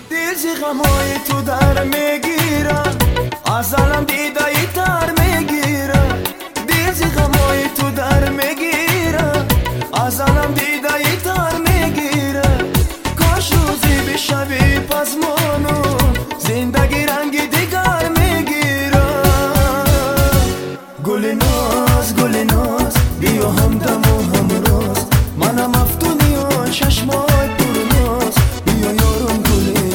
دیزی غمای تو در میگیرم، ازالم دیدایی تر میگیرم. دیزی غمای تو در میگیرم، ازالم دیدایی تر میگیرم. کاش روزی بشوی پس